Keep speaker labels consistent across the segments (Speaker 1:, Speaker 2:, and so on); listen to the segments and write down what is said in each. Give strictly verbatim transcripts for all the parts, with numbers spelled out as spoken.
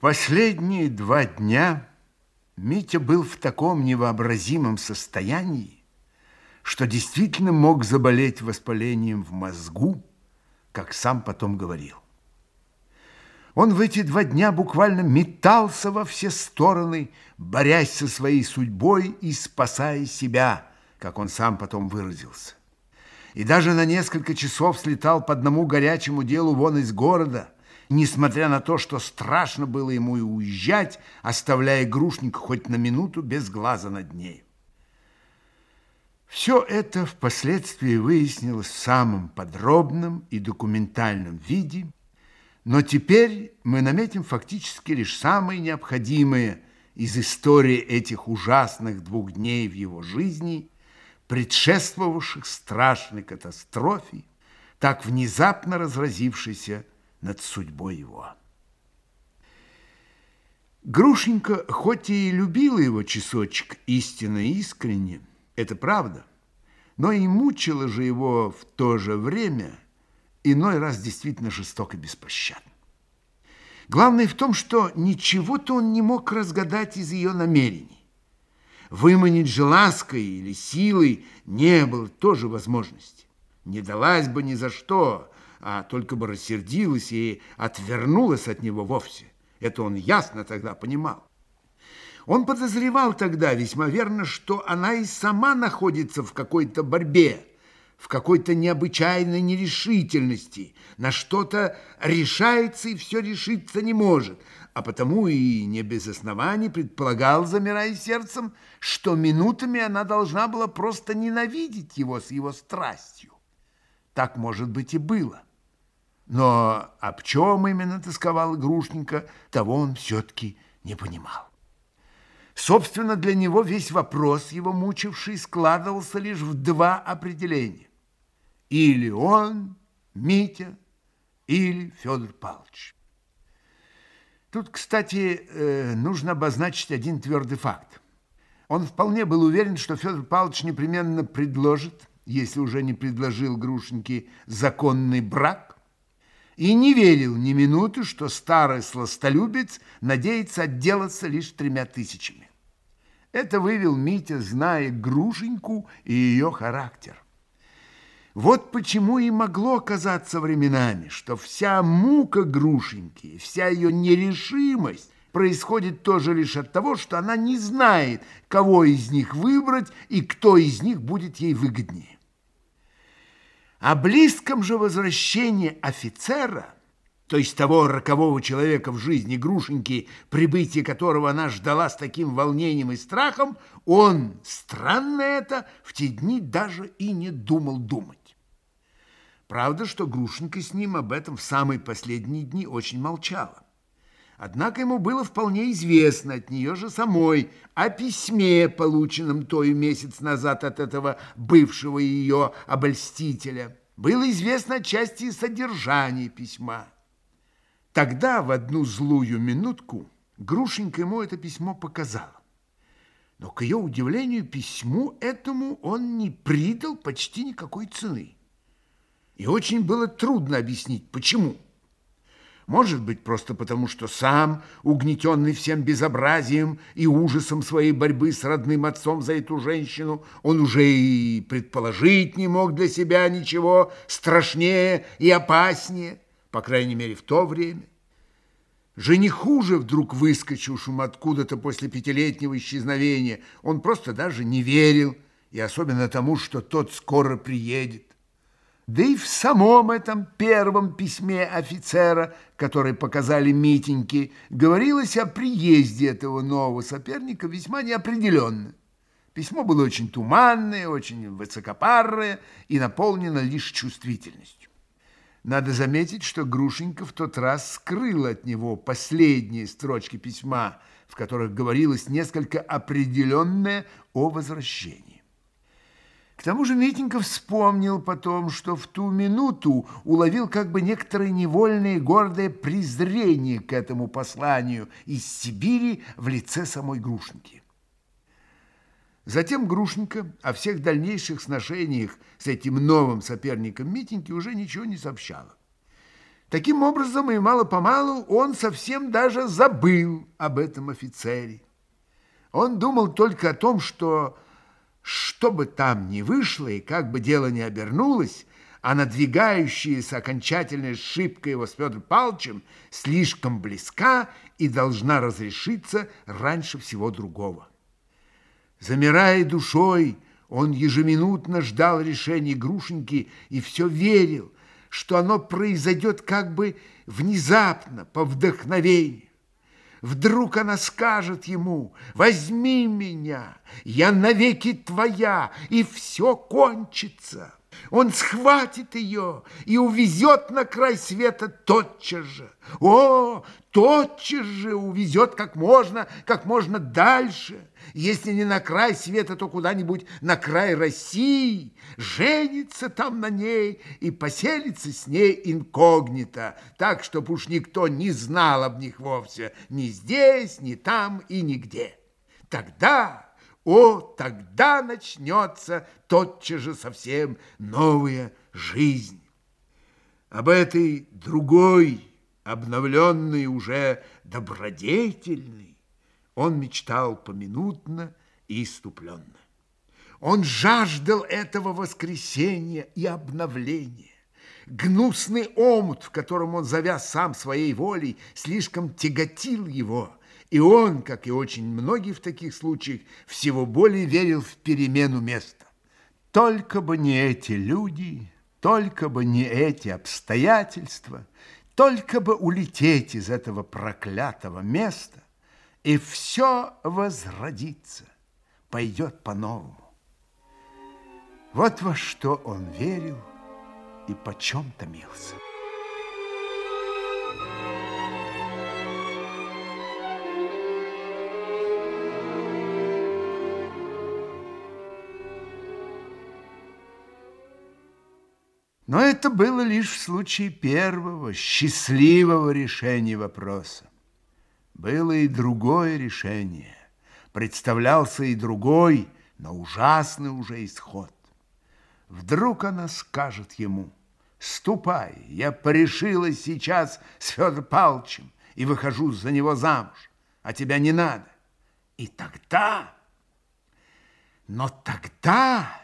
Speaker 1: Последние два дня Митя был в таком невообразимом состоянии, что действительно мог заболеть воспалением в мозгу, как сам потом говорил. Он в эти два дня буквально метался во все стороны, борясь со своей судьбой и спасая себя, как он сам потом выразился. И даже на несколько часов слетал по одному горячему делу вон из города, несмотря на то, что страшно было ему и уезжать, оставляя Грушника хоть на минуту без глаза над ней. Все это впоследствии выяснилось в самом подробном и документальном виде, но теперь мы наметим фактически лишь самые необходимые из истории этих ужасных двух дней в его жизни, предшествовавших страшной катастрофе, так внезапно разразившейся над судьбой его. Грушенька, хоть и любила его часочек истинно и искренне, это правда, но и мучила же его в то же время, иной раз действительно жестоко и беспощадно. Главное в том, что ничего-то он не мог разгадать из ее намерений. Выманить же лаской или силой не было тоже возможности. Не далась бы ни за что, а только бы рассердилась и отвернулась от него вовсе. Это он ясно тогда понимал. Он подозревал тогда весьма верно, что она и сама находится в какой-то борьбе, в какой-то необычайной нерешительности, на что-то решается и все решиться не может, а потому и не без оснований предполагал, замирая сердцем, что минутами она должна была просто ненавидеть его с его страстью. Так, может быть, и было. Но об чем именно тосковал Грушненька, того он все-таки не понимал. Собственно, для него весь вопрос, его мучивший, складывался лишь в два определения. Или он, Митя, или Федор Павлович. Тут, кстати, нужно обозначить один твердый факт. Он вполне был уверен, что Федор Павлович непременно предложит, если уже не предложил Грушеньке законный брак, и не верил ни минуты, что старый сластолюбец надеется отделаться лишь тремя тысячами. Это вывел Митя, зная Грушеньку и ее характер. Вот почему и могло оказаться временами, что вся мука Грушеньки, вся ее нерешимость происходит тоже лишь от того, что она не знает, кого из них выбрать и кто из них будет ей выгоднее. О близком же возвращении офицера, то есть того рокового человека в жизни Грушеньки, прибытие которого она ждала с таким волнением и страхом, он, странно это, в те дни даже и не думал думать. Правда, что Грушенька с ним об этом в самые последние дни очень молчала. Однако ему было вполне известно от нее же самой о письме, полученном той месяц назад от этого бывшего ее обольстителя. Было известно отчасти содержание письма. Тогда в одну злую минутку Грушенька ему это письмо показала. Но, к ее удивлению, письму этому он не придал почти никакой цены. И очень было трудно объяснить, почему. Может быть, просто потому, что сам, угнетенный всем безобразием и ужасом своей борьбы с родным отцом за эту женщину, он уже и предположить не мог для себя ничего страшнее и опаснее, по крайней мере, в то время. Жениху же, вдруг выскочившему откуда-то после пятилетнего исчезновения, он просто даже не верил, и особенно тому, что тот скоро приедет. Да и в самом этом первом письме офицера, который показали Митеньке, говорилось о приезде этого нового соперника весьма неопределенно. Письмо было очень туманное, очень высокопарное и наполнено лишь чувствительностью. Надо заметить, что Грушенька в тот раз скрыла от него последние строчки письма, в которых говорилось несколько определенное о возвращении. К тому же Митенька вспомнил потом, что в ту минуту уловил как бы некоторое невольное гордое презрение к этому посланию из Сибири в лице самой Грушеньки. Затем Грушенька о всех дальнейших сношениях с этим новым соперником Митеньки уже ничего не сообщала. Таким образом, и мало-помалу он совсем даже забыл об этом офицере. Он думал только о том, что, что бы там ни вышло и как бы дело ни обернулось, а надвигающаяся окончательная сшибка его с Федором Павловичем слишком близка и должна разрешиться раньше всего другого. Замирая душой, он ежеминутно ждал решения Грушеньки и все верил, что оно произойдет как бы внезапно, по вдохновению. Вдруг она скажет ему: «Возьми меня, я навеки твоя», и все кончится. Он схватит ее и увезет на край света тотчас же. О, тотчас же увезет как можно, как можно дальше. Если не на край света, то куда-нибудь на край России. Женится там на ней и поселится с ней инкогнито, так, чтоб уж никто не знал об них вовсе, ни здесь, ни там и нигде. Тогда... О, тогда начнется тотчас же совсем новая жизнь. Об этой другой, обновленной, уже добродетельной, он мечтал поминутно и иступленно. Он жаждал этого воскресения и обновления. Гнусный омут, в котором он завяз сам своей волей, слишком тяготил его, и он, как и очень многие в таких случаях, всего более верил в перемену места. Только бы не эти люди, только бы не эти обстоятельства, только бы улететь из этого проклятого места, и все возродится, пойдет по-новому. Вот во что он верил и почем томился. Но это было лишь в случае первого, счастливого решения вопроса. Было и другое решение. Представлялся и другой, но ужасный уже исход. Вдруг она скажет ему: «Ступай, я порешила сейчас с Федором Павловичем и выхожу за него замуж, а тебя не надо». И тогда, но тогда...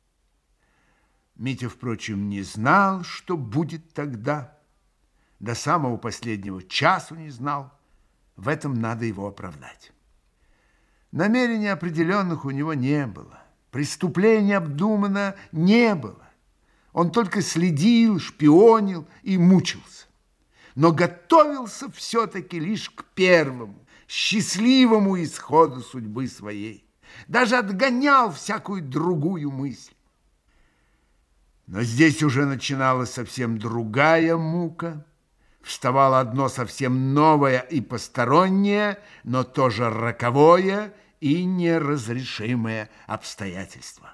Speaker 1: Митя, впрочем, не знал, что будет тогда. До самого последнего часу не знал. В этом надо его оправдать. Намерений определенных у него не было. Преступления обдуманно не было. Он только следил, шпионил и мучился. Но готовился все-таки лишь к первому, счастливому исходу судьбы своей. Даже отгонял всякую другую мысль. Но здесь уже начиналась совсем другая мука. Вставало одно совсем новое и постороннее, но тоже роковое и неразрешимое обстоятельство.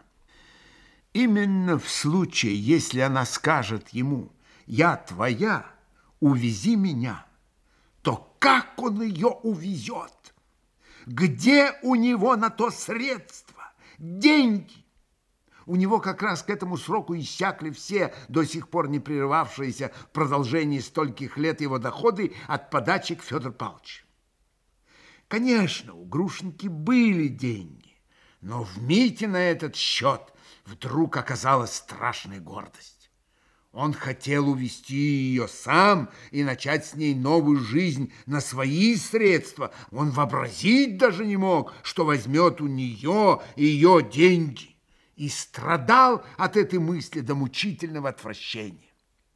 Speaker 1: Именно в случае, если она скажет ему: «Я твоя, увези меня», то как он ее увезет? Где у него на то средства, деньги? У него как раз к этому сроку иссякли все до сих пор не прерывавшиеся в продолжении стольких лет его доходы от подачек Федора Павловича. Конечно, у Грушеньки были деньги, но в Мите на этот счет вдруг оказалась страшная гордость. Он хотел увести ее сам и начать с ней новую жизнь на свои средства. Он вообразить даже не мог, что возьмет у нее ее деньги. И страдал от этой мысли до мучительного отвращения.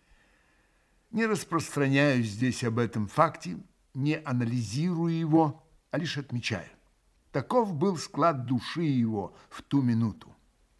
Speaker 1: Не распространяюсь здесь об этом факте, не анализирую его, а лишь отмечаю. Таков был склад души его в ту минуту.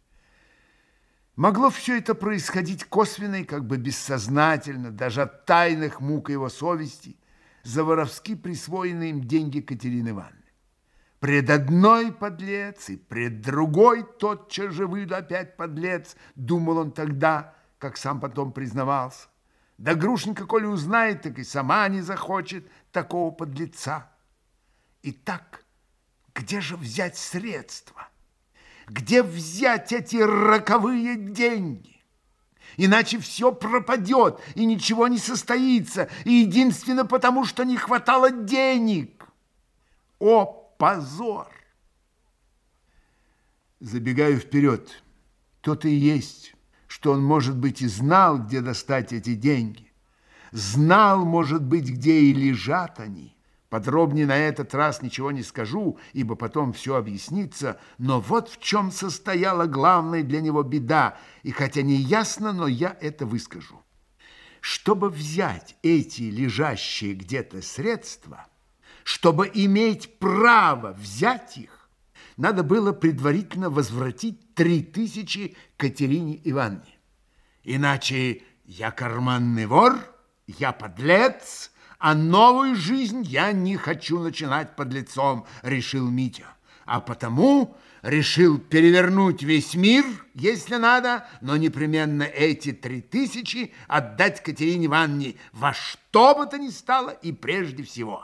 Speaker 1: Могло все это происходить косвенно и как бы бессознательно, даже от тайных мук его совести, за воровски присвоенные им деньги Катерины Ивановны. Пред одной подлец и пред другой тотчас же выйду опять подлец, думал он тогда, как сам потом признавался. Да Грушенька, коли узнает, так и сама не захочет такого подлеца. Итак, где же взять средства? Где взять эти роковые деньги? иначе все пропадет, и ничего не состоится, и единственно потому, что не хватало денег. О, позор! Забегаю вперед, то-то и есть, что он, может быть, и знал, где достать эти деньги. Знал, может быть, где и лежат они. Подробнее на этот раз ничего не скажу, ибо потом все объяснится, но вот в чем состояла главная для него беда, и хотя не ясно, но я это выскажу. Чтобы взять эти лежащие где-то средства, чтобы иметь право взять их, надо было предварительно возвратить три тысячи Катерине Ивановне. Иначе я карманный вор, я подлец, а новую жизнь я не хочу начинать подлецом, решил Митя. А потому решил перевернуть весь мир, если надо, но непременно эти три тысячи отдать Катерине Ивановне во что бы то ни стало и прежде всего.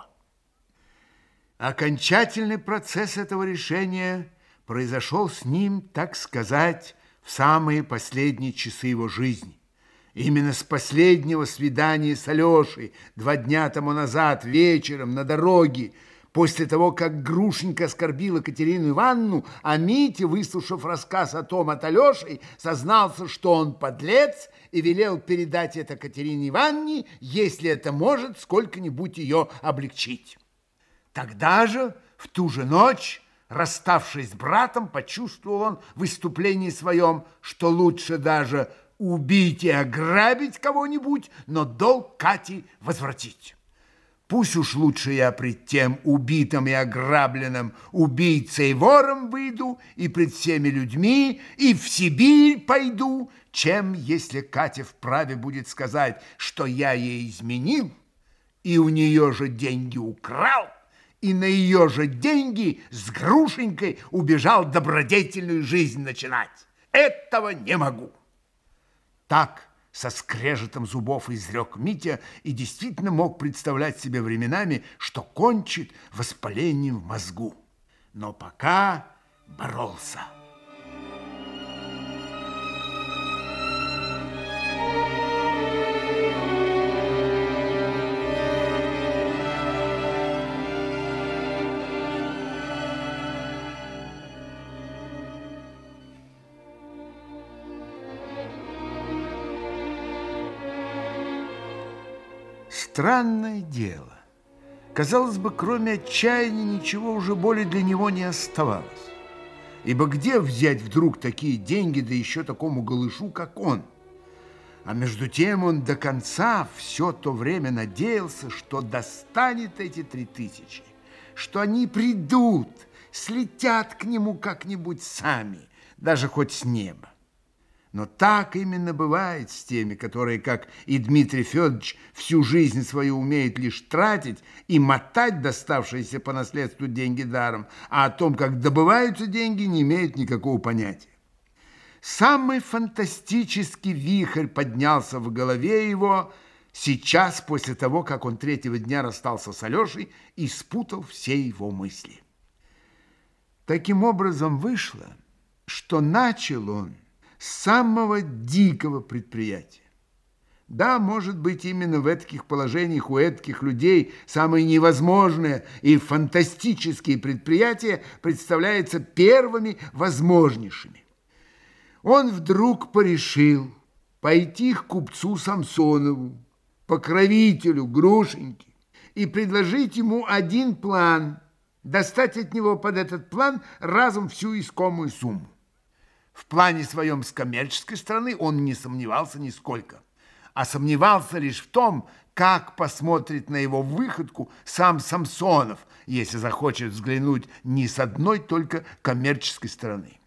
Speaker 1: Окончательный процесс этого решения произошел с ним, так сказать, в самые последние часы его жизни. Именно с последнего свидания с Алешей два дня тому назад вечером на дороге, после того, как Грушенька оскорбила Катерину Ивановну, а Митя, выслушав рассказ о том от Алеши, сознался, что он подлец, и велел передать это Катерине Ивановне, если это может сколько-нибудь ее облегчить. Тогда же, в ту же ночь, расставшись с братом, почувствовал он в выступлении своем, что лучше даже убить и ограбить кого-нибудь, но долг Кате возвратить. Пусть уж лучше я пред тем убитым и ограбленным убийцей и вором выйду, и пред всеми людьми, и в Сибирь пойду, чем если Катя вправе будет сказать, что я ей изменил, и у нее же деньги украл, и на ее же деньги с Грушенькой убежал добродетельную жизнь начинать. Этого не могу. Так со скрежетом зубов изрек Митя и действительно мог представлять себе временами, что кончит воспалением в мозгу. Но пока боролся. Странное дело. Казалось бы, кроме отчаяния ничего уже более для него не оставалось. Ибо где взять вдруг такие деньги, да еще такому голышу, как он? А между тем он до конца все то время надеялся, что достанет эти три тысячи, что они придут, слетят к нему как-нибудь сами, даже хоть с неба. Но так именно бывает с теми, которые, как и Дмитрий Федорович, всю жизнь свою умеют лишь тратить и мотать доставшиеся по наследству деньги даром, а о том, как добываются деньги, не имеют никакого понятия. Самый фантастический вихрь поднялся в голове его сейчас, после того, как он третьего дня расстался с Алешей и спутал все его мысли. Таким образом вышло, что начал он с самого дикого предприятия. Да, может быть, именно в этих положениях у этих людей самые невозможные и фантастические предприятия представляются первыми возможнейшими. Он вдруг порешил пойти к купцу Самсонову, покровителю Грушеньки, и предложить ему один план, достать от него под этот план разом всю искомую сумму. В плане своем с коммерческой стороны он не сомневался нисколько, а сомневался лишь в том, как посмотрит на его выходку сам Самсонов, если захочет взглянуть не с одной только коммерческой стороны.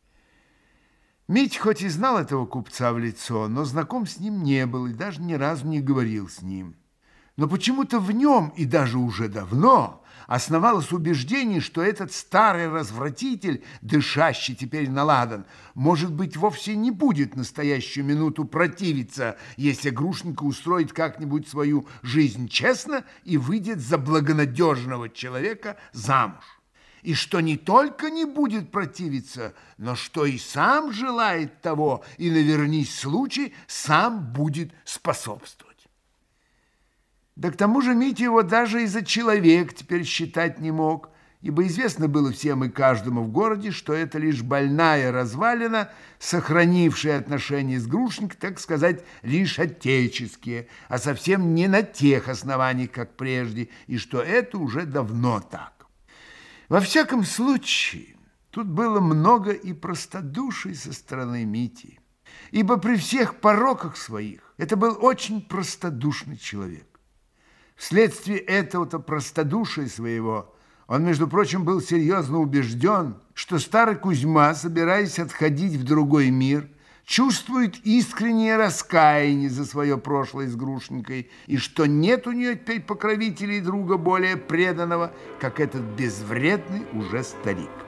Speaker 1: Митя хоть и знал этого купца в лицо, но знаком с ним не был и даже ни разу не говорил с ним. Но почему-то в нем, и даже уже давно, основалось убеждение, что этот старый развратитель, дышащий теперь на ладан, может быть, вовсе не будет в настоящую минуту противиться, если Грушенька устроит как-нибудь свою жизнь честно и выйдет за благонадежного человека замуж. и что не только не будет противиться, но что и сам желает того, и, навернись случай, сам будет способствовать. Да к тому же Митя его даже и за человек теперь считать не мог, ибо известно было всем и каждому в городе, что это лишь больная развалина, сохранившая отношения с Грушенькой, так сказать, лишь отеческие, а совсем не на тех основаниях, как прежде, и что это уже давно так. Во всяком случае, тут было много и простодуший со стороны Мити, ибо при всех пороках своих это был очень простодушный человек. Вследствие этого-то простодушия своего он, между прочим, был серьезно убежден, что старый Кузьма, собираясь отходить в другой мир, чувствует искреннее раскаяние за свое прошлое с Грушенькой, и что нет у нее теперь покровителя и друга более преданного, как этот безвредный уже старик.